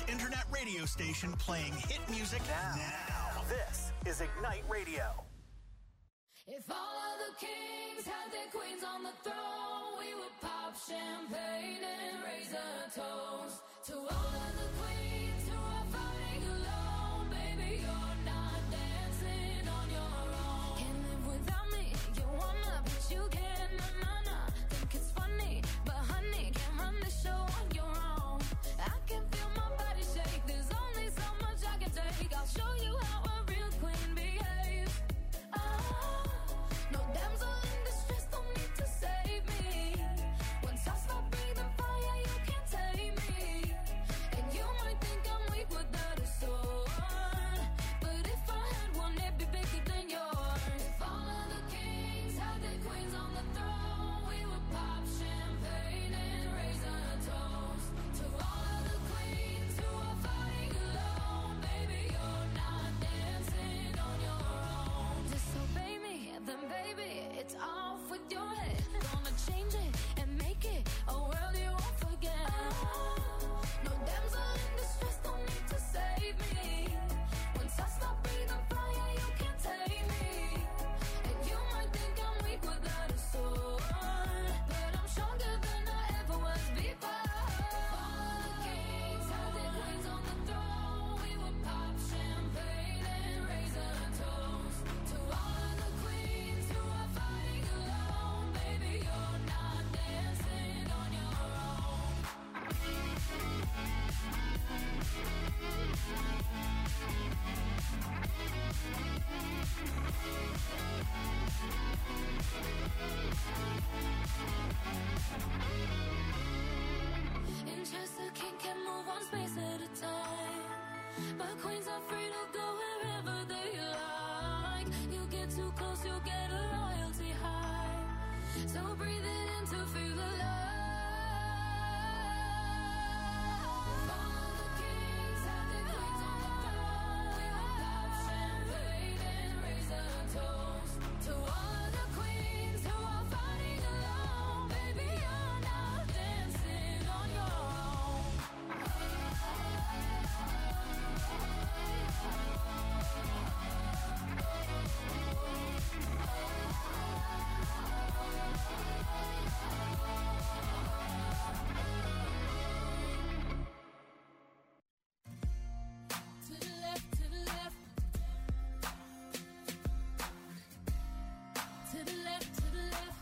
internet radio station playing hit music now. This is Ignite Radio. If all of the kings had their queens on the throne, we would pop champagne and raise a toast to all of the queens who are fighting alone. Baby, you're not dancing on your own. Can't live without me, you wanna, but you can't, nah. Think it's funny, but honey, can't run the show on your own. I can feel my body shake, there's only so much I can take. I'll show you how a real queen behaves. No damsel in distress, don't need to save me. Once I stop breathing fire, you can't tame me. And you might think I'm weak without a sword, but if I had one, it'd be bigger than yours. If all of the kings had their queens on the throne, we would pop champagne and raise a toast to all of the queens who are fighting alone. Baby, you're not dancing on your own. Disobey me, then baby, it's off with your head. Gonna change it and make it a world you won't forget. No damsel in distress, don't need to save me. Once I stop breathing fire, you can't tame me. And you might think I'm weak without a sword, but I'm stronger than I ever was before. All the kings had their queens on the throne, we would pop champagne and raise a toast to all of the queens who are fighting alone. Baby, you're not dancing on your own. In Chester, king can move one space at a time, but queens are free to go wherever they like. You get too close, you'll get a royalty high. So breathe it in to feel alive. All the kings had their queens on the throne, we would pop champagne and raise a toast to all of the queens who are fighting alone. Baby, you're not dancing on your own. To the left, to the left. To the left, to the left.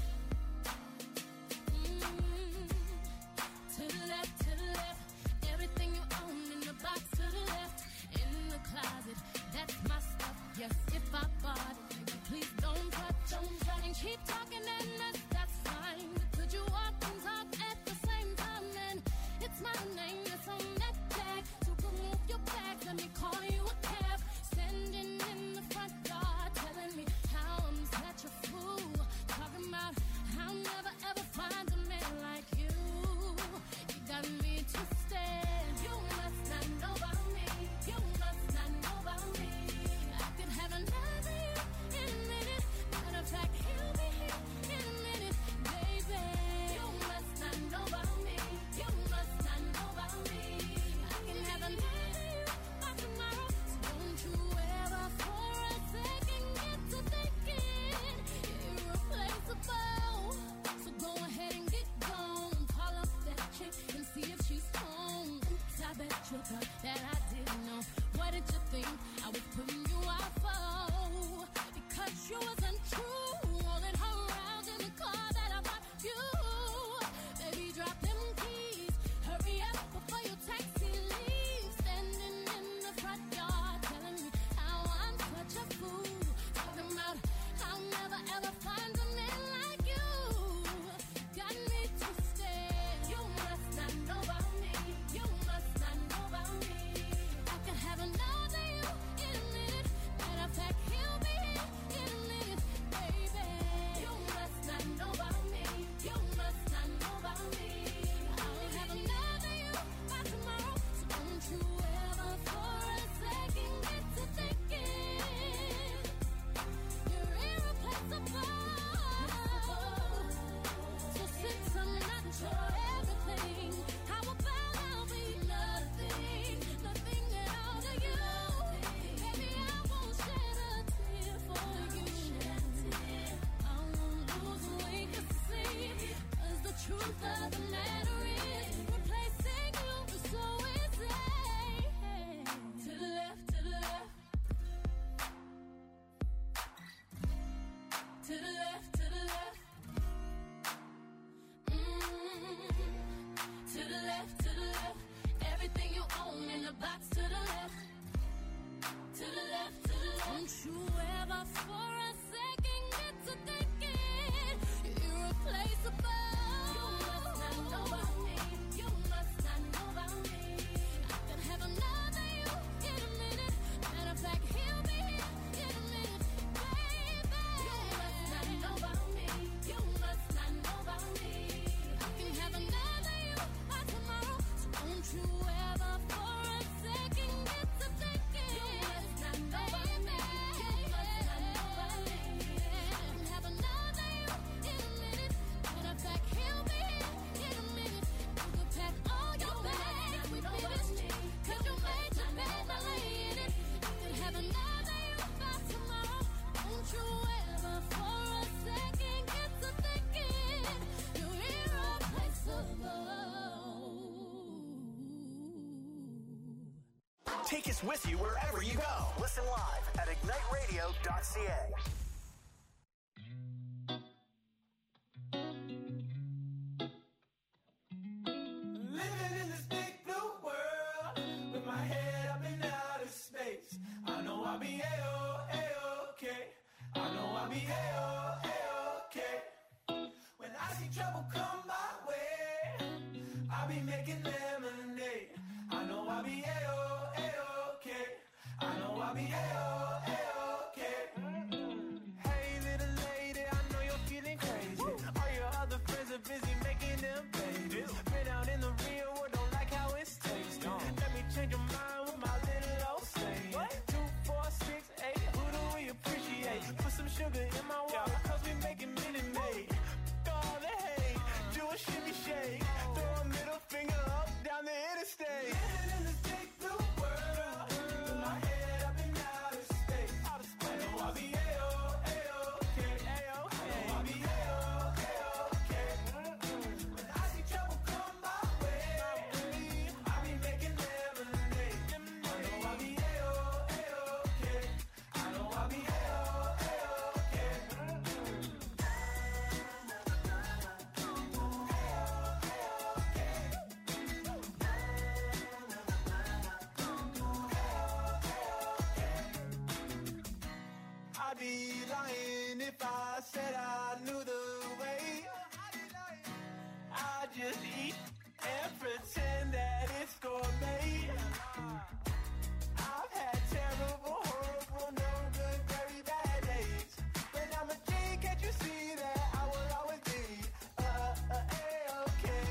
To the left, to the left. Everything you own in the box to the left. In the closet, that's my stuff. Yes, if I bought it, baby, please don't touch. And keep talking and that's fine. But could you walk and talk at the same time? And it's my name that's on that tag. So remove your bag, let me call you a cab. Standing in the front yard, telling me how I'm such a fool. Talking about I'll never ever find a man like you. You got me twisted. You must not know about me. You must not know about me. I could have another you in a minute. Matter of fact, he'll be here in a minute, baby. You must not know about me. You must not know about me. I can have another you by tomorrow. So don't you ever for a second get to thinking you're irreplaceable. So go ahead and get gone. Call up that chick and see if she's home. Oops, I bet you thought that I didn't know. What did you think I was putting you out for? Because you wasn't true. Rolling her around in the car that I bought you. Baby, drop them keys. Hurry up before your taxi leaves. Standing in the front yard, telling me how I'm such a fool. Talking about I'll never ever find a man like you. Got me twisted. You must not know about me. You must not know about me. I can have another you in a minute. Matter of fact, he'll be here in a minute, baby. ever for a second get to thinking you're irreplaceable. You must not know about me. You must not know about me. I can have another you in a minute. Matter of fact, he'll be here in a minute, baby. You must not know about me. You must not know about me. I can have another you by tomorrow. So don't you ever for a second get to thinking you must not know about me. You must not know about me. I can have another you in a minute. Matter of fact, he'll be here in a minute. You could pack all your bags with me. Cause you made your bed by laying it. I can have another you by tomorrow. Don't you ever for a second get to thinking you're irreplaceable. Take us with you wherever you go. Listen live at igniteradio.ca. Living in this big blue world with my head up in outer space. I know I'll be A-okay. I know I'll be A-okay. When I see trouble come my way, I'll be making lemonade. I know I'll be A-okay. I know I'll be A-okay. Hey little lady, I know you're feeling crazy. All your other friends are busy making them babies. Been out in the real world, don't like how it tastes. Let me change your mind with my little old saying. 2, 4, 6, 8, who do we appreciate? Put some sugar in my water, cause we making Minute Maid. All the hate, do a shimmy shake. Throw a middle finger up down the interstate. Living in this big blue world with my head up in outer space. I know I'll be A-okay. I know I'll be A-okay. When I see trouble come my way, I'll be making lemonade. I know I'll be A-okay. I know I'll be A-okay. I'd be lying if I said I knew the way. I just eat and pretend that it's gourmet. I've had terrible, horrible, no good, very bad days. But I'm a G, can't you see that I will always be A-okay.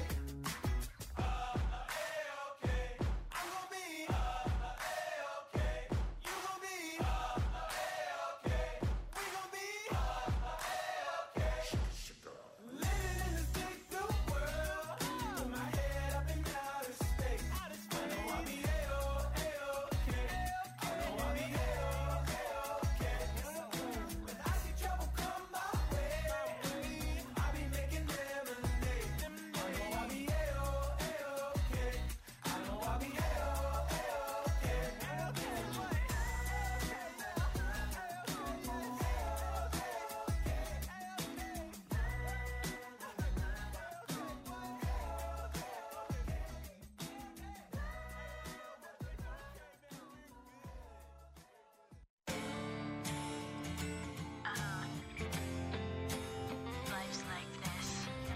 A-okay. I'm gonna be A-okay. You gonna be A-okay. We gonna be A-okay. Living in this big blue world with my head up in outer space. I know I'll be A-okay. I know I'll be A-okay. When I see trouble come my way, I'll be making lemonade. I know I'll be A-okay. I know I'll be A-okay. Life's like this.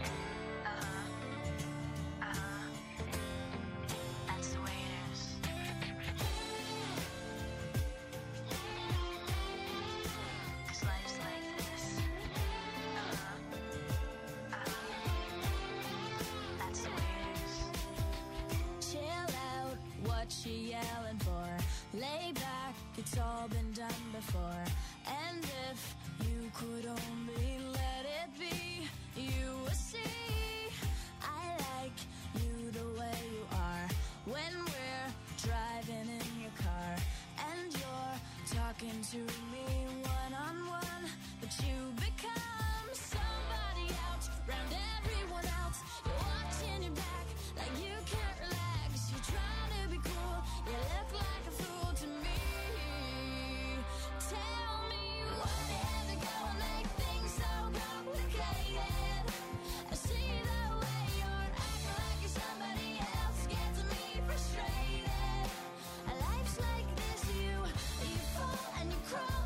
That's the way it is. 'Cause life's like this. That's the way it is. Chill out, what you yelling for? Lay back, it's all been done before. And if you could only let it be, you would see I like you the way you are. When we're driving in your car and you're talking to me one-on-one, but you become somebody else round everyone else. You're watching your back like you can't relax. You're trying to be cool, you look like a fool to me. Tell me what had to go and make things so complicated. I see the way you're acting like you're somebody else, gets me frustrated. Life's like this, you fall and you crawl.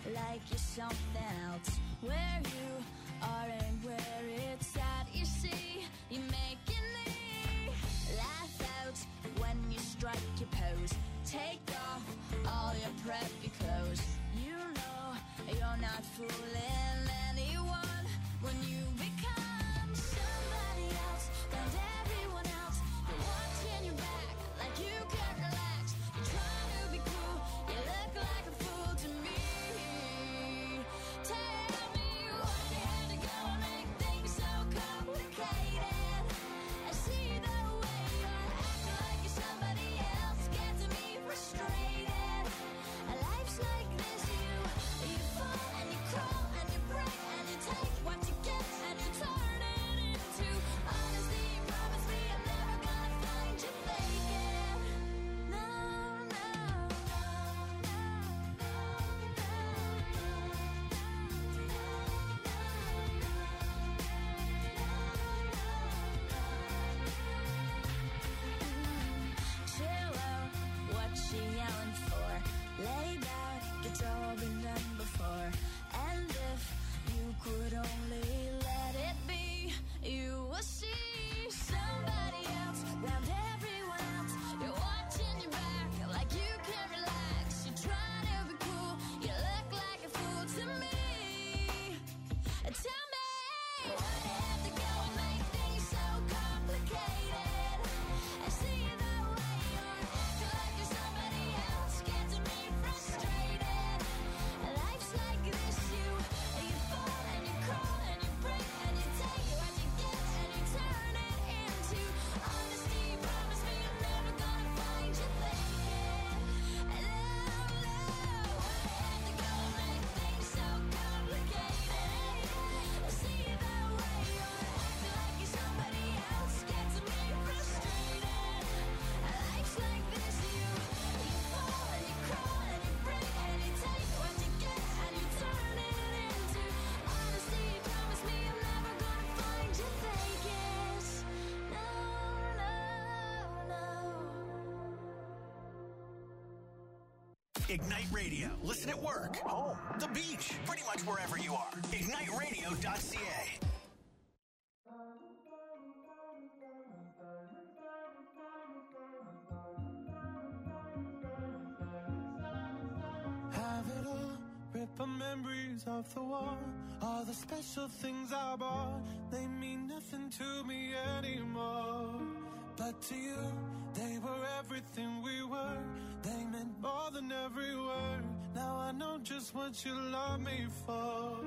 like you're something else. Where you are and where it's at, you see, you're making me laugh out when you strike your pose. Take off all your preppy clothes. You know you're not fooling anyone when you become somebody else. Found everyone else. You're watching your back like you can't relax. You're trying to be cool. You look like a fool to me. Tell me why you had to go and make things so complicated. I see the way you're acting like you're somebody else. Gets me frustrated. Life's like this, you fall and you crawl and you break and you take what you get and you turn it into honesty. Promise me I'm never gonna find you faking. No, no, no, chill out, what you yelling for? Lay back, it's all been done before. And if you could only let it be, you will see somebody else round everyone else. You're watching your back like you can't relax. You're trying to be cool, you look like a fool to me. Tell me why you have to go and make things so complicated. I see the way you're acting like you're somebody else. Gets me frustrated. Life's like this, you fall and you crawl and you break and you take what you get and you turn it into honesty. Promise me I'm never gonna find you faking. No, no, why you have to go and make things so complicated? I see the way you're acting like you're somebody else. Gets me frustrated. Life's like this, you fall and you crawl and you break and you take what you get and you turn it into honesty. Promise me I'm never gonna find you faking. No, no, no. Ignite Radio. Listen at work, home, the beach, pretty much wherever you are. IgniteRadio.ca. Have it all, rip our memories off the wall. All the special things I bought, they mean nothing to me anymore. But to you, they were everything we were. They meant more than every word. Now I know just what you love me for.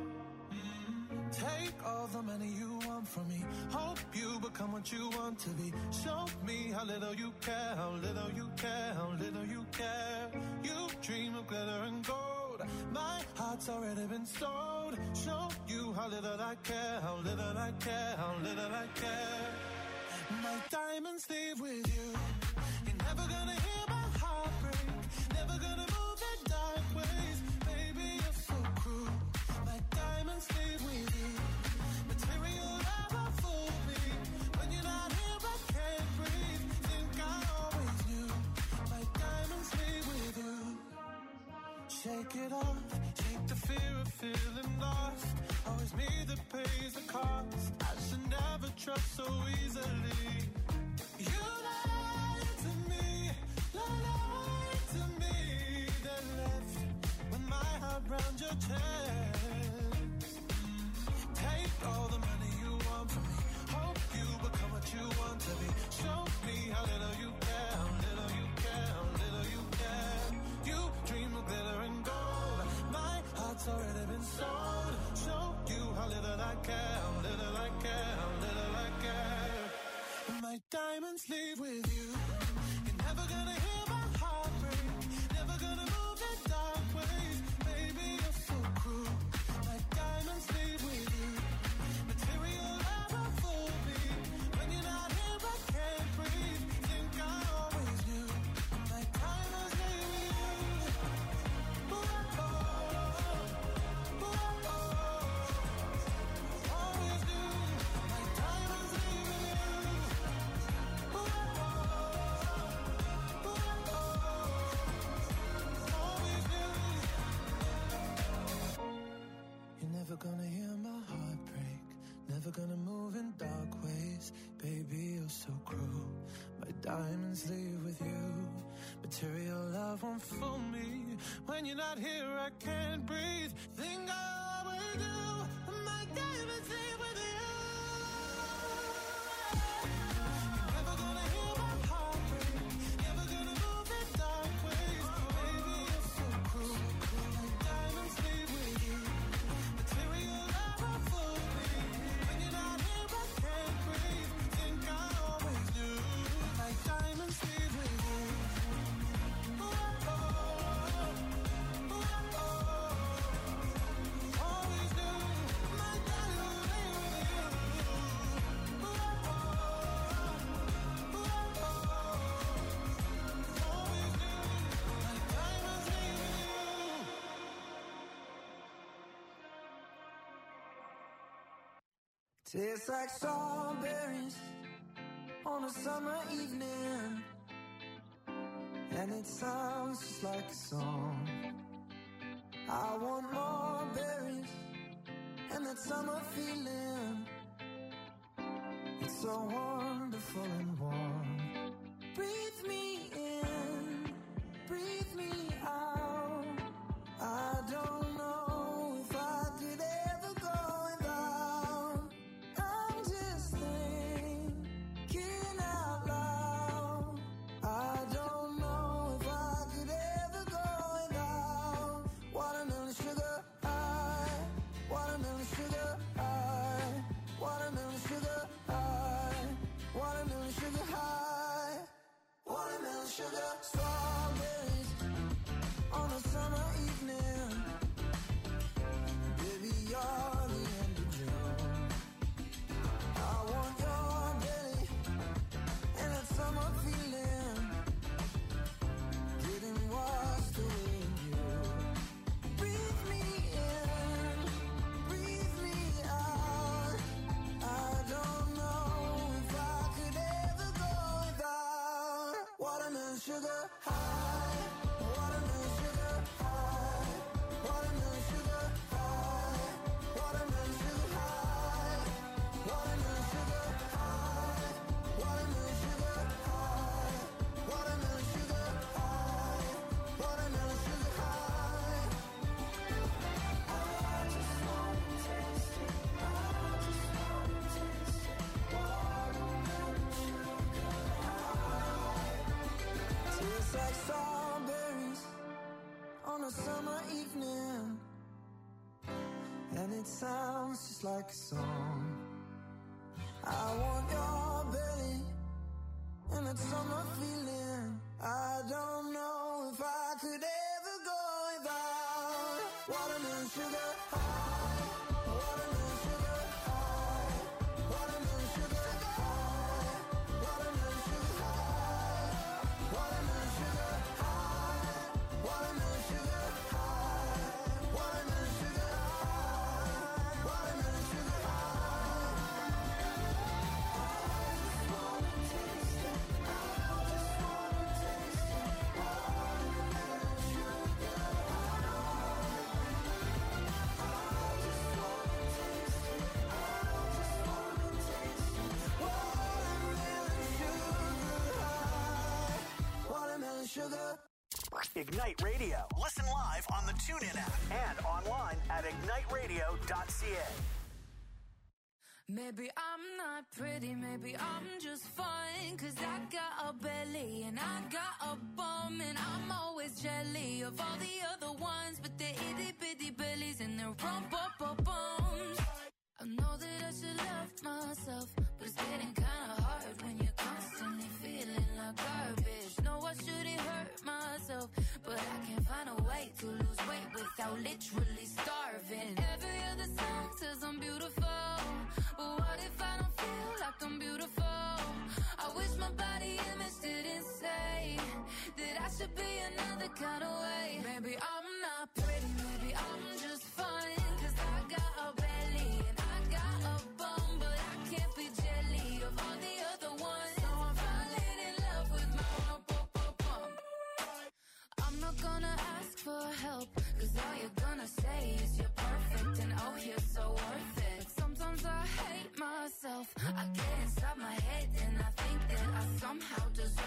Take all the money you want from me. Hope you become what you want to be. Show me how little you care, how little you care, how little you care. You dream of glitter and gold. My heart's already been sold. Show you how little I care, how little I care, how little I care. My diamonds leave with you. You're never gonna hear my heart break. Never gonna move the dark ways. Baby, you're so cruel. My diamonds leave with you. Material never fooled me. When you're not here, I can't breathe. Think I always knew. My diamonds leave with you. Shake it off. Shake the fear of feeling lost. Always me that pays the cost. I should never trust so easily. You lied to me. Lied to me. Then left with my heart round your chest. Take all the money you want from me. Hope you become what you want to be. Show me how little you care, how little you care, how little you care. You dream of glitter and gold. My heart's already been sold. Show you how little I care, how little I care, how little I care. My diamonds leave with you. You're never gonna hear my heart break. Never gonna move the dark ways. Baby, you're so cruel. My diamonds leave with you. Material never fooled me. When you're not here, I can't breathe. Think I always knew. My diamonds leave with you. Ooh, oh, ooh, oh. Always knew. My diamonds leave with you. Ooh, oh, ooh, oh. Diamonds leave with you. Material love won't fool me. When you're not here, I can't breathe. Think I always do. My diamonds leave with you. You're never gonna hear my heart break. Never gonna move in dark ways. Baby, you're so cruel. My diamonds leave with you. Material love won't fool me. When you're not here, I can't breathe. Think I always do. My diamonds leave with you. Always do. My diamonds leave with you. Always do. My diamonds leave with you. Tastes like strawberries on a summer evening, and it sounds just like a song. I want more berries and that summer feeling. It's so wonderful and warm. Breathe me in, breathe me out. I don't know if I could ever go without. I'm just thinking out loud. I don't know if I could ever go without. Watermelon sugar high, watermelon sugar high, watermelon sugar high, watermelon sugar high, watermelon sugar. Strawberries on a summer evening. Baby, you're the end of June. I want your belly and that summer feeling. Getting washed away in you. Breathe me in, breathe me out. I don't know if I could ever go without. Watermelon sugar high, watermelon sugar high, watermelon sugar high, watermelon sugar high, watermelon sugar high, watermelon sugar high, watermelon sugar high, watermelon sugar high. I just wanna taste it. I just wanna taste it. Watermelon sugar high. Tastes like strawberries on a summer evening, and it sounds just like a song. I want your belly and that summer feeling. I don't know if I could ever go without. Watermelon sugar high, watermelon sugar high, watermelon sugar high, watermelon sugar high, watermelon sugar high, watermelon sugar high, watermelon sugar high, watermelon sugar high. I just wanna taste it. I just wanna taste it. Watermelon sugar high. I just wanna taste it. I just wanna taste it. Watermelon sugar high. Watermelon sugar. Ignite Radio. Listen live on the TuneIn app and online at igniteradio.ca. Maybe I'm not pretty, maybe I'm just fine. Cause I got a belly and I got a bum, and I'm always jelly of all the other ones with their itty bitty bellies and their rump-up-bums. I know that I should love myself, but it's getting kinda hard when you're constantly feeling like garbage. No, I shouldn't hurt myself, but I can't find a way to lose weight without literally starving. Every other song says I'm beautiful, but what if I don't feel like I'm beautiful? I wish my body image didn't say that I should be another kind of way. Maybe I'm not pretty, maybe I'm just fine. Cause I got a belly and I got a bum, but I can't be jelly of all the other ones. So I'm falling in love with my rump-up-bum. I'm not gonna ask for help, cause all you're gonna say is you're perfect and oh, you're so worth it. Sometimes I hate myself, I get inside my head and I think that I somehow deserve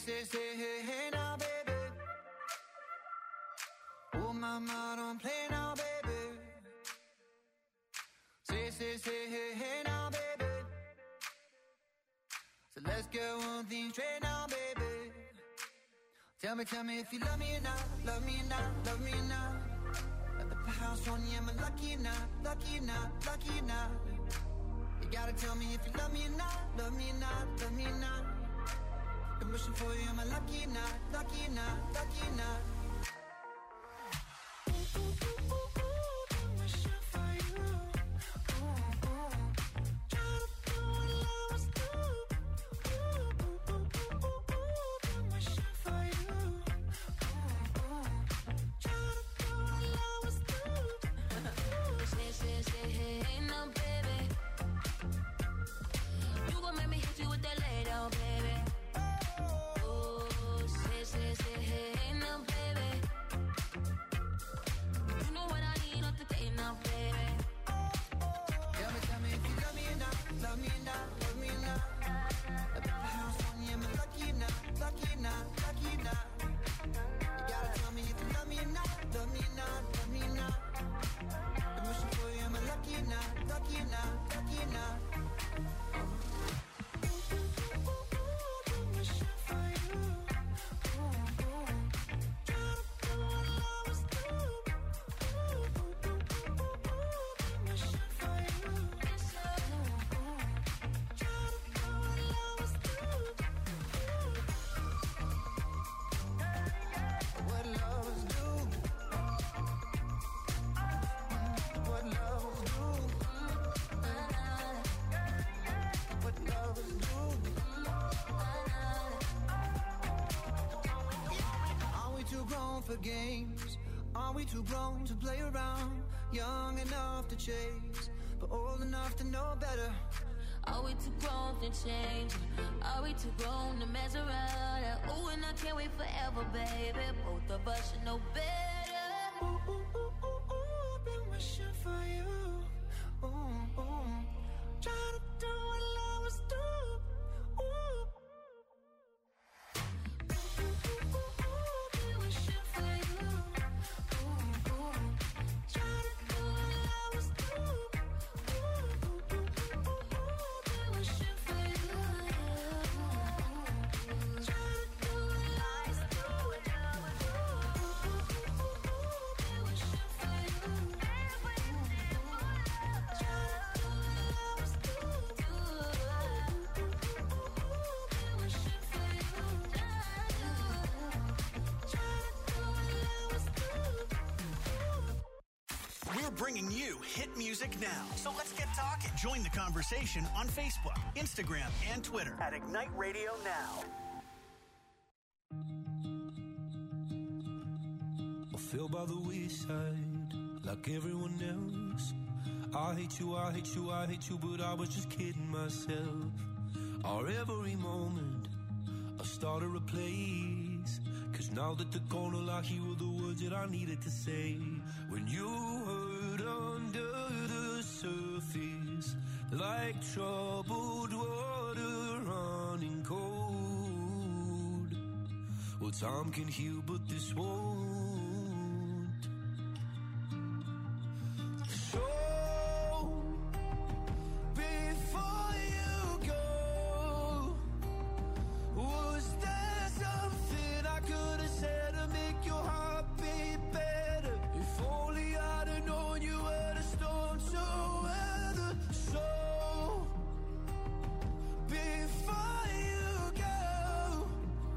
say, hey, hey now, baby. Oh, mama, don't play now, baby. Say, hey, hey now, baby. So let's get one thing straight now, baby. Tell me if you love me or not, love me or not, love me or not. At the house on you, am I lucky or not, lucky or not, lucky or not? You gotta tell me if you love me or not, love me or not, love me or not. I'm wishing for you, am I lucky or not, lucky or not, lucky or not? For games, are we too grown to play around? Young enough to chase, but old enough to know better. Are we too grown to change? Are we too grown to mess around? Ooh, and I can't wait forever, baby. Both of us should know better. Ooh, ooh, ooh, ooh, ooh, been wishing for you. Ooh, ooh, try to do what lovers do. Ooh. Bringing you hit music now. So let's get talking. Join the conversation on Facebook, Instagram, and Twitter at Ignite Radio Now. I feel by the wayside like everyone else. I hate you, I hate you, I hate you, but I was just kidding myself. Our every moment I started a place. Cause now that they're gone, all I hear were the words that I needed to say. When you hurt under the surface, like troubled water running cold. Well, time can heal, but this won't. So, before you go, was there something I could have said to make your heart beat better? If only I'd have known you were the storm to weather. So, before you go,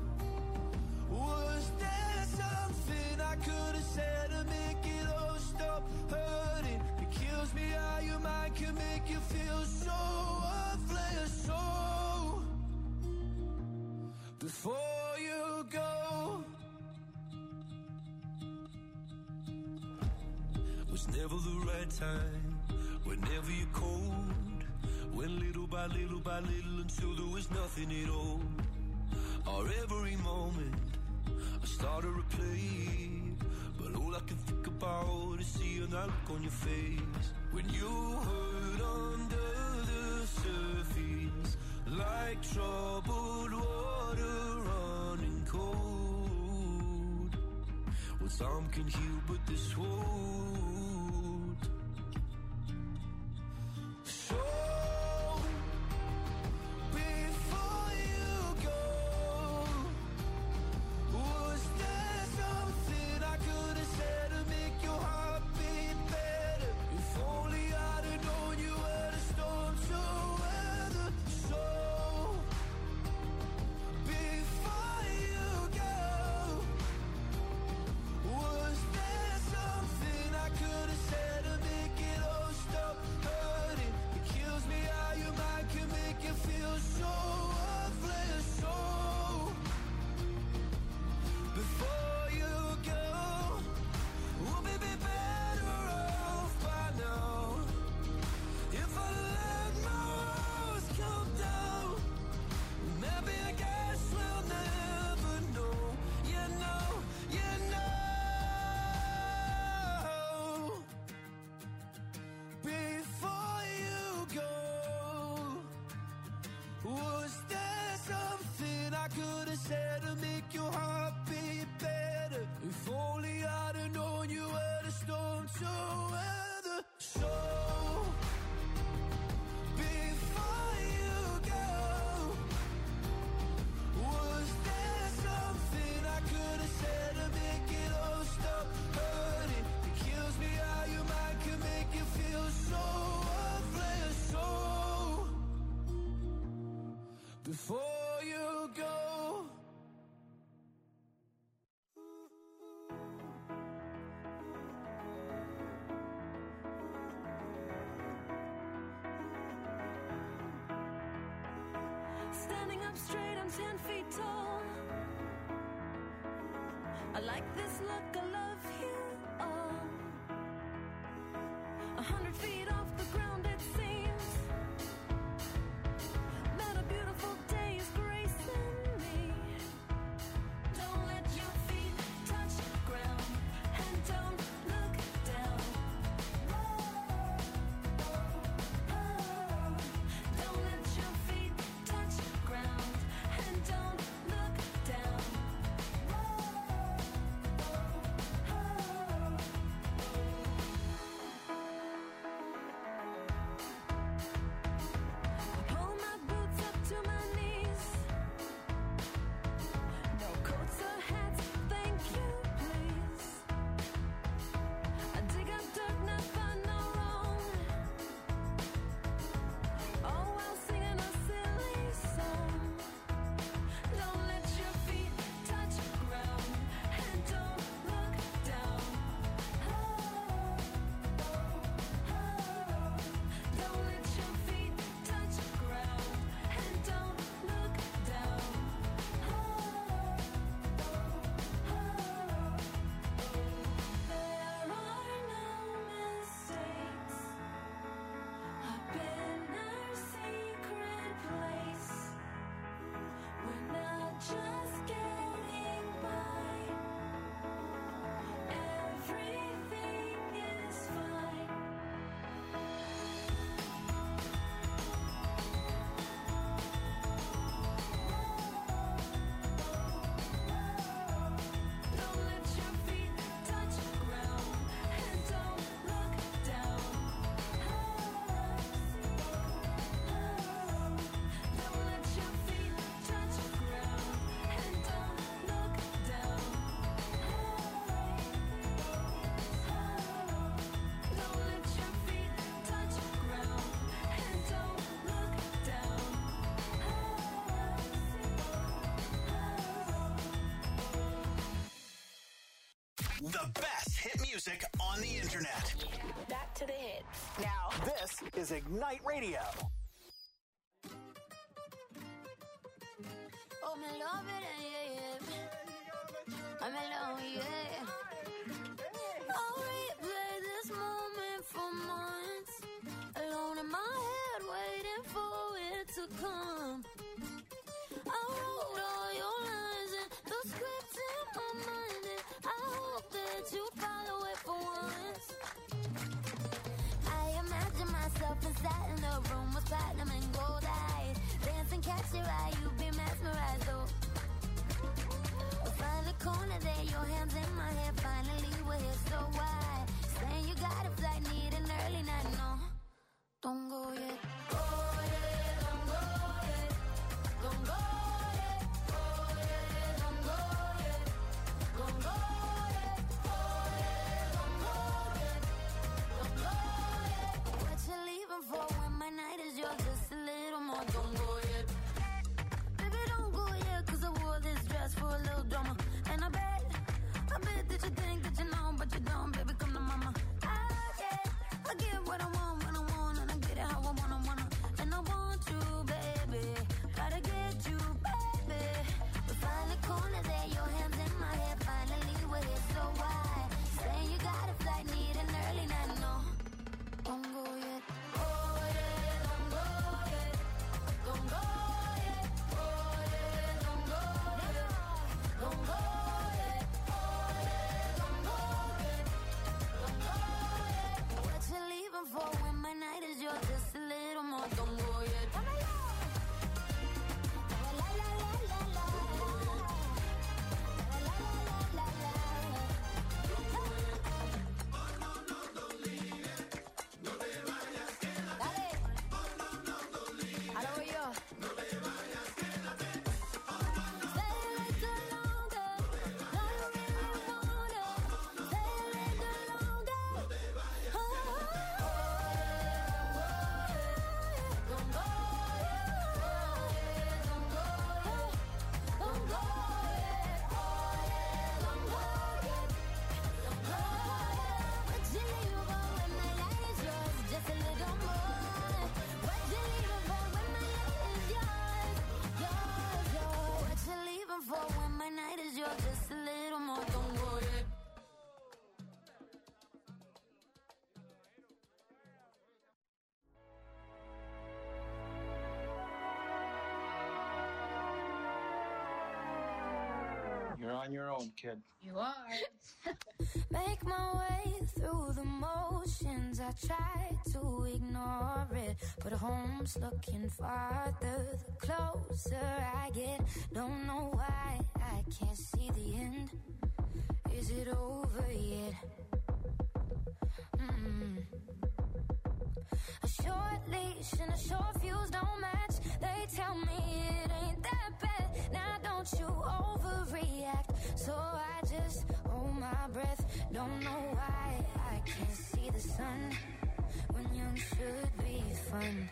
was there something I could have said to make it all stop hurting? It kills me how your mind can make you feel so worthless. So, before you go, was never the right time, whenever you're cold. Went little by little by little until there was nothing at all. Our every moment I started to play, but all I can think about is seeing that look on your face. When you hurt under the surface, like troubled water running And some can heal, but this won't. So before you go, was there something I could have said to make your heart beat better? If only I'd have known you were the storm to weather. So before you go, was there something I could have said to make it all stop hurting? It kills me how your mind can make you feel so worthless. So before you go, we'll be better off by now. If I let my walls come down, maybe I guess we'll never know. You know, you know. Before you go, was there something I could have said to make your heart beat better? If only I'd have known you were the storm to weather. So before you go, was there something I could have said to make it all stop hurting? It kills me how your mind can make you feel so worthless. So before you go. Standing up straight, I'm 10 feet tall. I like this look, I love you all. 100 feet off the ground it seems. That a beautiful day is gracing me. Don't let your feet touch the ground and don't look down. Don't let your feet touch the ground and don't look down. Pull my boots up to my knees. No coats or hats, thank you, please. I dig up dirt, not find no wrong. All while singing a silly song. Don't let your feet touch the ground and don't look down. Don't let your feet touch the ground and don't look down. There are no mistakes. I've been our secret place. We're not just getting by. Everything is fine. Don't let your feet touch the ground and don't look down. Don't let your feet touch the ground and don't look down. Don't let your feet touch the ground and don't look down. The best hit music on the internet. Back to the hits. Now, this is Ignite Radio. Oh, me love it, yeah. I'm alone, yeah. I'll replay this moment for months. Alone in my head, waiting for it to come. I wrote all your lines and the script in my mind, and I hope that you follow it for once. I imagine myself inside in a room with platinum and gold eyes. Dance and catch your eye, you be mesmerized, oh. We'll find a corner there, your hands in my hair, finally You're on your own, kid. You are. Make my way through the motions. I try to ignore it, but home's looking farther the closer I get. Don't know why I can't see the end. Is it over yet? A short leash and a short fuse don't match. They tell me it ain't that bad. Now don't you overreact. So I just hold my breath. Don't know why I can't see the sun when young should be fun.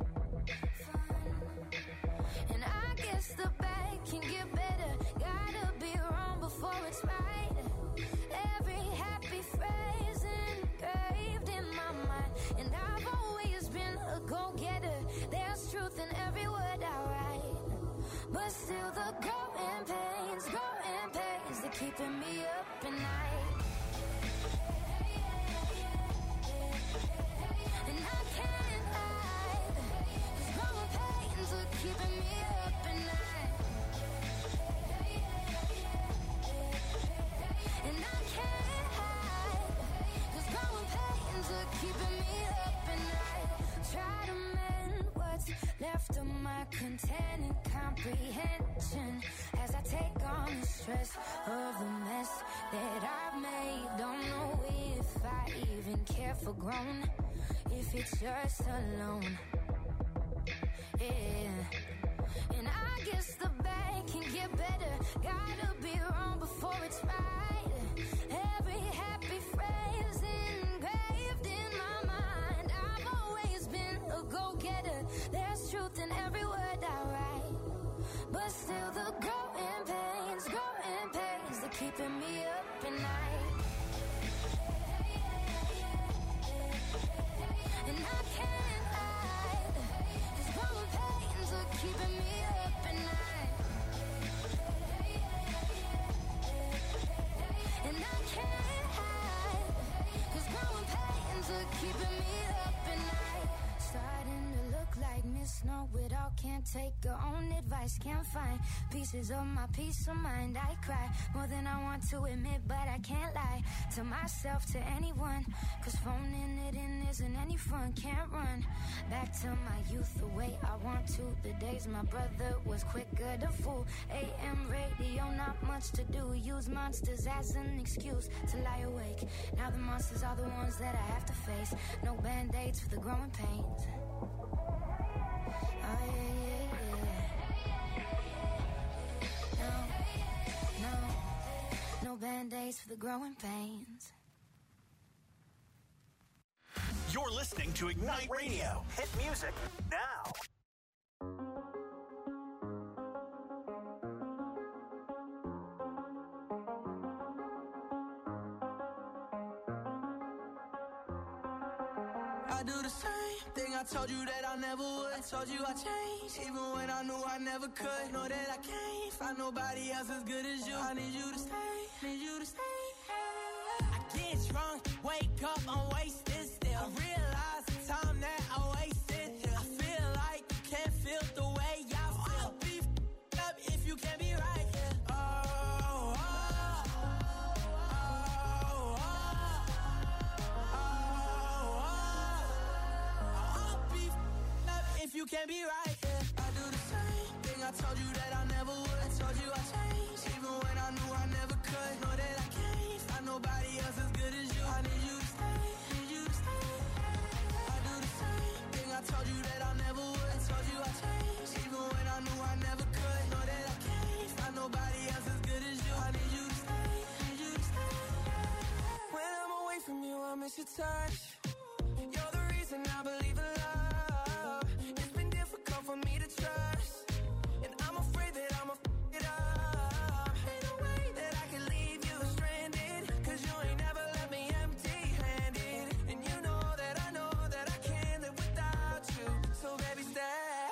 And I guess the bad can get better. Gotta be wrong before it's right. Every happy phrase engraved in my mind. And I've always been a go-getter. There's truth in every word I write. But still the growing pains, they're keeping me up at night. And I can't hide, 'cause growing pains are keeping me up at night. And I can't hide, 'cause growing pains are keeping me up at night. Try to mend what's left of my containing comprehension as I take on the stress of the mess that I've made. Don't know if I even care for grown, if it's just alone. Yeah. And I guess the bad can get better. Gotta be wrong before it's right. Every happy phrase engraved in my mind. I've always been a go-getter. There's truth in every word I write. But still the growing pains, they're keeping me up at night. And I can't hide, 'cause growing pains are keeping me up at night. And I can't hide, 'cause growing pains are keeping me up at night. Starting to look like Miss Know-It-all. Can't take her own advice. Can't find pieces of my peace of mind. I cry more than I want to admit, but I can't lie to myself, to anyone, 'cause phoning it in isn't any fun. Can't run back to my youth the way I want to. The days my brother was quicker to fool. AM radio, not much to do. Use monsters as an excuse to lie awake. Now the monsters are the ones that I have to face. No band-aids for the growing pains. Oh yeah, yeah. No band-aids for the growing pains. You're listening to Ignite Radio. Hit music now. I do the same thing I told you that I never would. I told you I changed, even when I knew I never could. Know that I can't find nobody else as good as you. I need you to stay, need you to stay. I get drunk, wake up, I'm wasted still. I realize the time that I wasted. I feel like you can't feel the way I feel. I'll be up if you can't be right. If you can't be right, yeah. I do the same thing I told you that I never would. I told you I changed, even when I knew I never could. Know that I can't find nobody else as good as you. I need you to stay, need you to stay. I do the same thing I told you that I never would. I told you I changed, even when I knew I never could. Know that I can't find nobody else as good as you. I need you to stay, need you to stay. When I'm away from you, I miss your touch. You're the reason I believe in love. For me to trust, and I'm afraid that I'ma f it up. Ain't no way that I can leave you stranded, 'cause you ain't never left me empty-handed. And you know that I can't live without you. So baby, stay.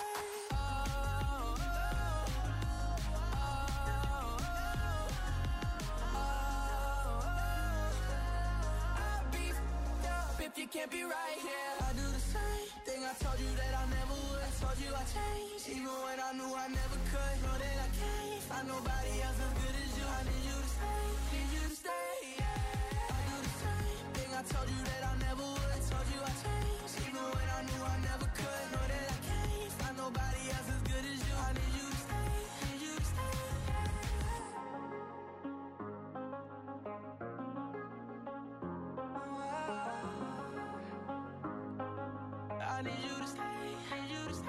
I'll be f***ed up if you can't be right here. I do the same thing I told you that I never would. I told you I changed, even when I knew I never could. Know that I can't find nobody else as good as you. told you that I never would. Told you I changed, even when I knew I never could. Know that I can't find nobody else as good as you. I need you to stay, need you to stay. I need you to stay, need you to stay.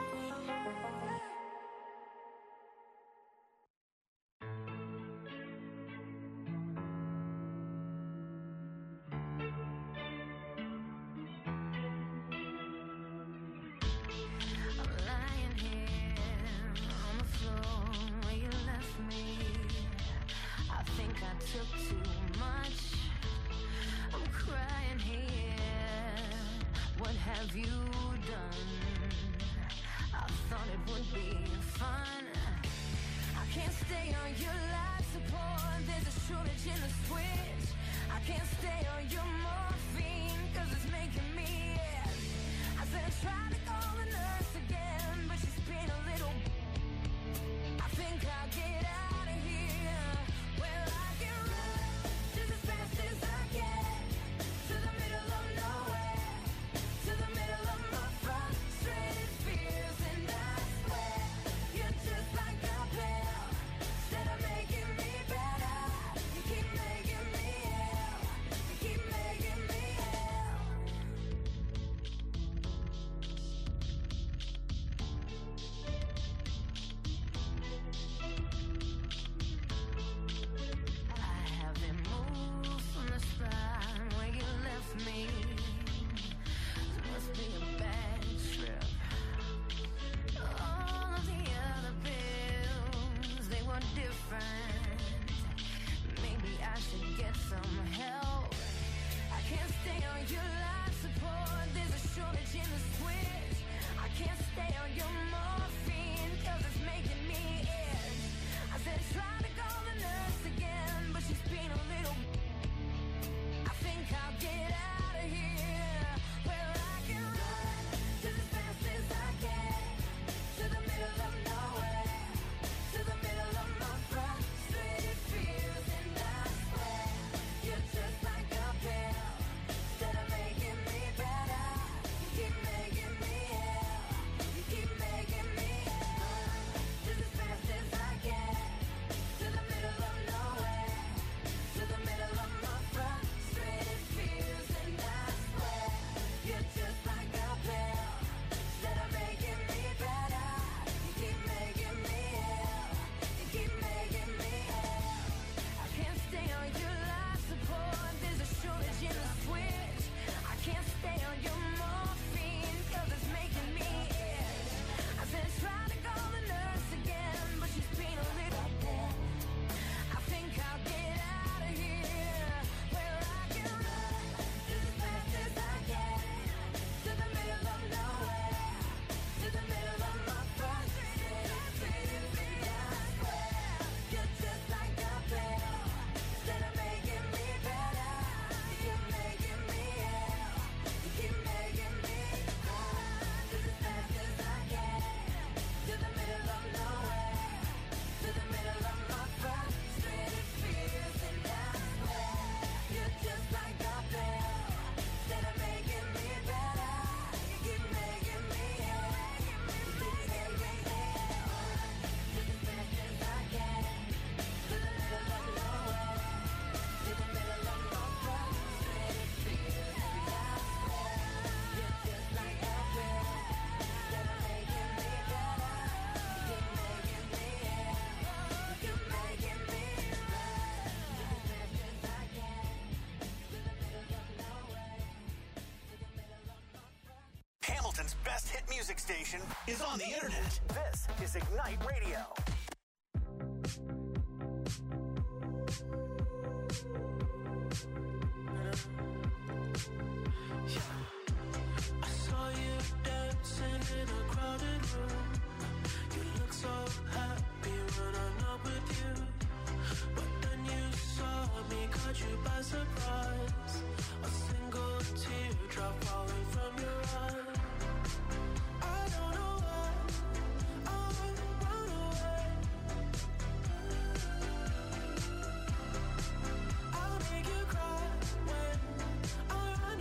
Took too much. I'm crying here. What have you done? I thought it would be fun. I can't stay on your life support. There's a shortage in the switch. I can't stay on your morphine, cause it's making me ill. I said I tried to call the nurse again, but she's been a little. I think I'll get out of here. Well, I can run just as fast as I can to the middle of nowhere, to the middle of my frustrated fears, and I swear you're just like a pill. Instead of making me better, you keep making me ill. You keep making me ill. I haven't moved from the spot where you left me. This must be a bad trip. All of the other pills, they were different. Maybe I should get some help. I can't stay on your life support. There's a shortage in the switch. I can't stay on your morphine, cause it's making me itch. I said try to call the nurse again, but she's been a little. I think I'll get out of here. Where I can run just as fast as I can to the middle of nowhere, to the middle of my frustrated fears, and I swear you're just like a pill. Instead of making me better, you keep making me ill. You keep making me ill. Just as fast as I can to the middle of nowhere, to the middle of my frustrated fears, and I swear you're just like a pill. Instead of making me better, you keep making me ill. You keep making me ill. I can't stay on your life support. There's a shortage in the switch. I can't stay on your morphine, cause it's making me itch. I said try to call the nurse again, but she's been a little bit. I think I'll get out of here. Where I can run just as fast as I can to the middle of nowhere, to the middle of my frustrated fears, and I swear you're just like a pill. Instead of making me better, you keep making me ill. You keep making me run just as fast as I can to the middle of nowhere, to the middle of my frustrated fears, and I swear you're just like a pill. Instead of making me better, you keep making me ill. You keep making me ill. Just as fast as I can to the middle of nowhere, to the middle of my frustrated fears, and I swear you're just like a pill. Instead of making me better, you keep making me ill. You keep making me run just as fast as I can to the middle of nowhere, to the middle of my Hamilton's best hit music station is on the internet. This is Ignite Radio. I saw you dancing in a crowded room. You look so happy when I'm not with you. But then you saw me, caught you by surprise. A single teardrop falling from your eye. I don't know why I run away. I'll make you cry when I run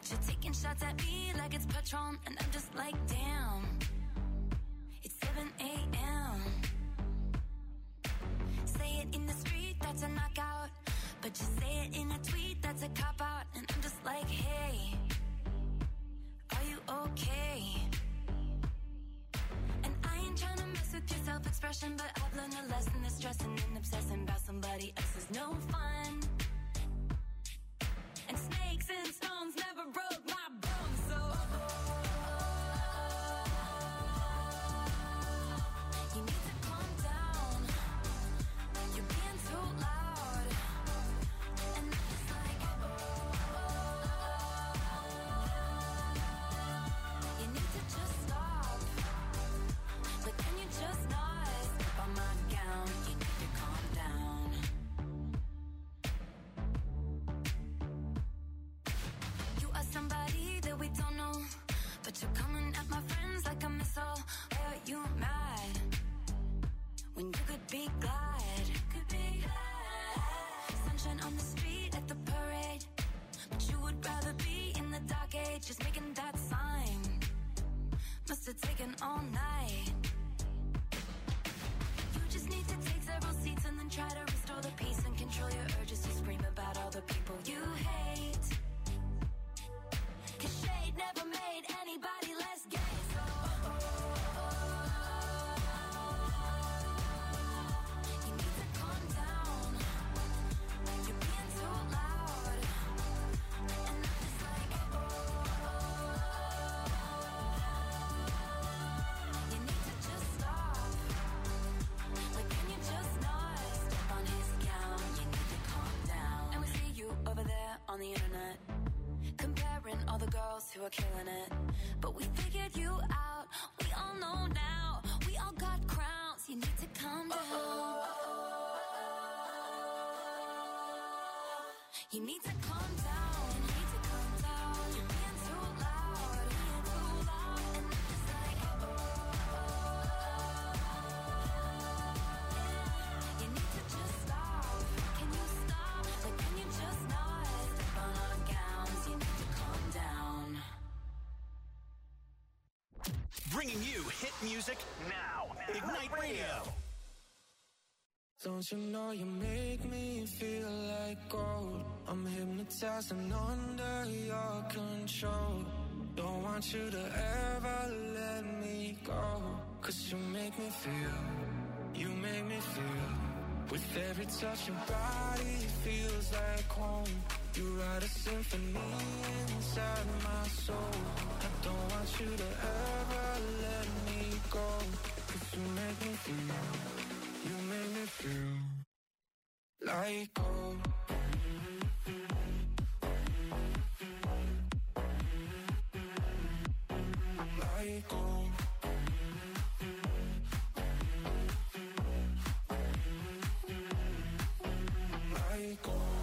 But you're taking shots at me like it's Patron, and I'm just like, damn. It's 7 a.m. Say it in the street, that's a knockout. But you say it in a tweet, that's a cop-out. And I'm just like, hey, are you okay? And I ain't trying to mess with your self-expression, but I've learned a lesson that stressing and obsessing about somebody else is no fun. And snakes and stones never broke my bones, so you need to calm down. You're being too loud. And I'm just like, you need to just stop. But can you just not step on my gown? You need to calm down. You are somebody that we don't know, but you're coming at my friends like a missile. Why are you mad when you could be glad? Could be glad. Sunshine on the street at the parade, but you would rather be in the dark age, just making that sign. Must have taken all night. You just need to take several seats and then try to restore the peace and control your urges to scream about all the people you hate. 'Cause shade never made anybody less gay, so you need to calm down. You're being too loud. And I'm just like, you need to just stop. Like, can you just not step on his gown? You need to calm down. And we see you over there on the internet, comparing all the girls who are killing it. But we figured you out. We all know now. We all got crowns. You need to calm down. You need to calm down. You need to calm down. You're being too loud. Being too loud. And I'm just like, you need to just stop. Can you stop? Like, can you just not step on our gowns? You need to calm down. Bringing you hit music now. Ignite Radio. Don't you know you make me feel like gold? I'm hypnotized and under your control. Don't want you to ever let me go. 'Cause you make me feel, you make me feel. With every touch your body feels like home. You write a symphony inside my soul. I don't want you to ever let me go. 'Cause you make me feel, you make me feel like gold. Like gold. Like gold.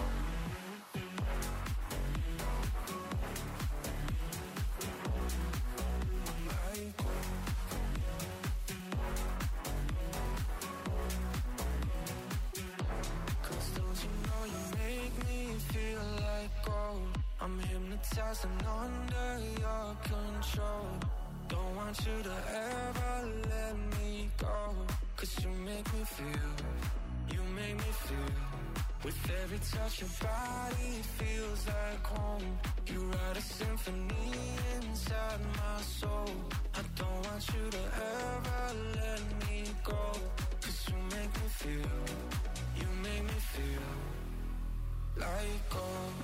Like gold. I'm hypnotized and under your control. Don't want you to ever let me go. 'Cause you make me feel, you make me feel. With every touch your body feels like home. You write a symphony inside my soul. I don't want you to ever let me go. 'Cause you make me feel, you make me feel like gold.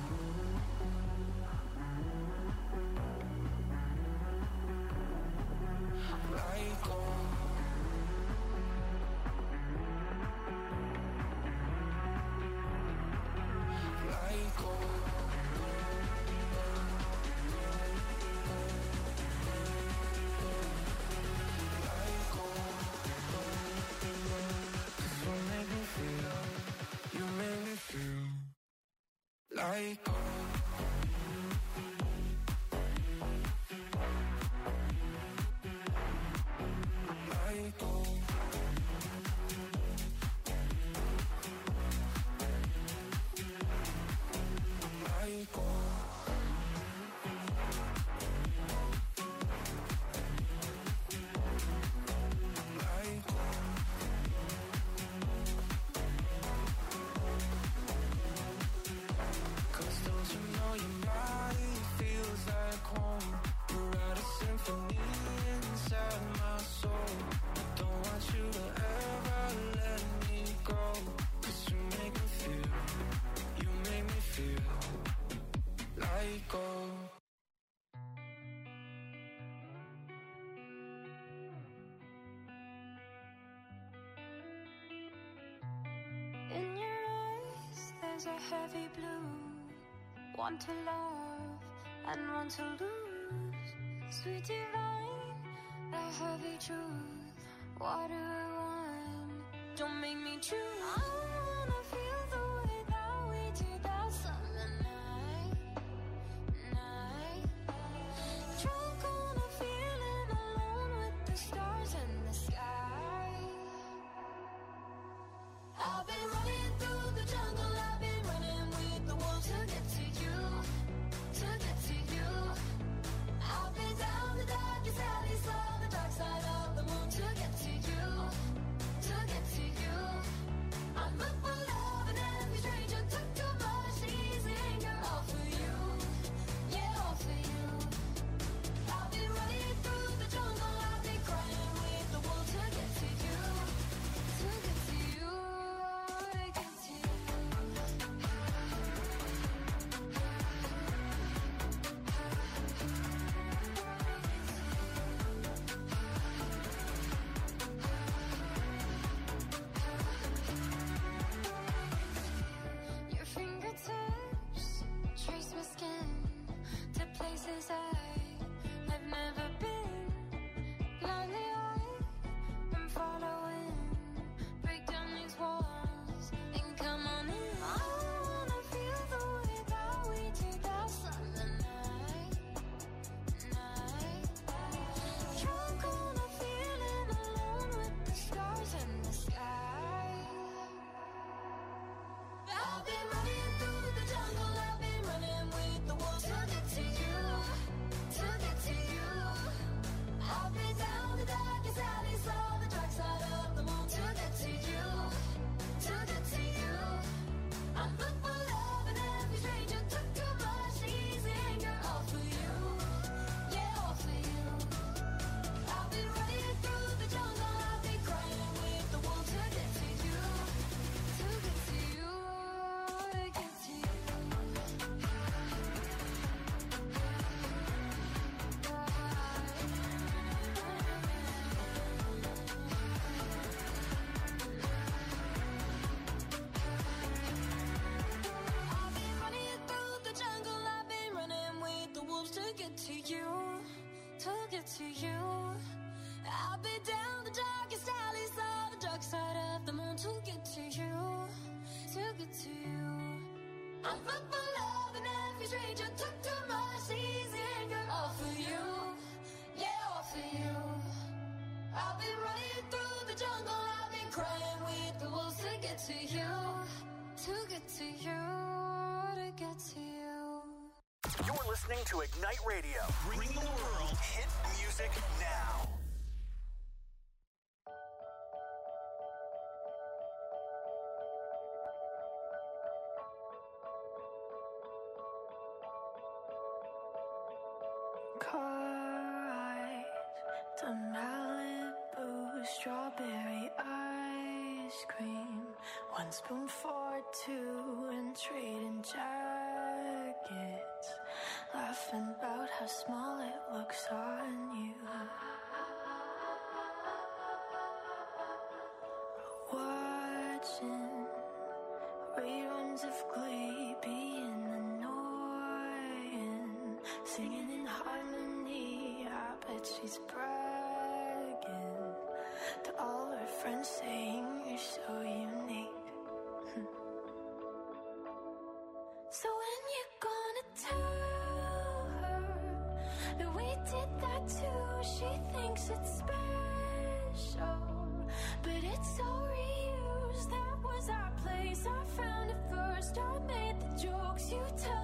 Like gold. Like gold. Like gold. 'Cause you make me feel, you make me feel like gold. Like gold. Like gold. skies are heavy blue. One to love and one to lose. Sweet divine, the heavy truth. What do I want? Don't make me choose. I wanna feel the way that we did that summer night. Drunk on a feeling, alone with the stars in the sky. I've been running through the jungle, I've been running with the wolves to get to you, to get to you. I've been down the darkest alley, saw the dark side of the moon to get to you, to get to you. I'm up for love and every stranger took too much easy anger, all for you, yeah, all for you. I've been running through the jungle, I've been crying with the wolves to get to you, to get to you. Your fingertips trace my skin to places I've never been. Blindly I'm following. Break down these walls and come on in. I wanna feel the way that we did that summer night. Drunk on a feeling, alone with the stars in the sky. I've been running through the jungle, I've been running with the wolves to get to you, to get to you. I've been down the darkest alley, saw the dark side of the moon to get to you, to get to you. I'm booked for love and every stranger took too much easy anger, all for you, yeah, all for you. I've been running through the jungle, I've been crying with the wolves to get to you, to get to you, to get to you. I've been running through the jungle, I've been running with the wolves to get to you, to get to you. I've been down the darkest alleys, saw the dark side of the moon to get to you, to get to you. I'm fucked for love and every stranger took too much easy anger, all for you, yeah, all for you. I've been running through the jungle, I've been crying with the wolves to get to you, to get to you, to get to you. You're listening to Ignite Radio. Bringing the world Hit music now. Car ride to Malibu, strawberry ice cream. One spoon for two and trading jackets. Laughing about how small it looks on you. Watching reruns of Glee, being annoying. Singing in harmony, I bet she's bragging to all her friends, saying you're so unique. So when you gonna tell her that we did that too? She thinks it's special, but it's so reused. That was our place, I found it first. I made the jokes, you tell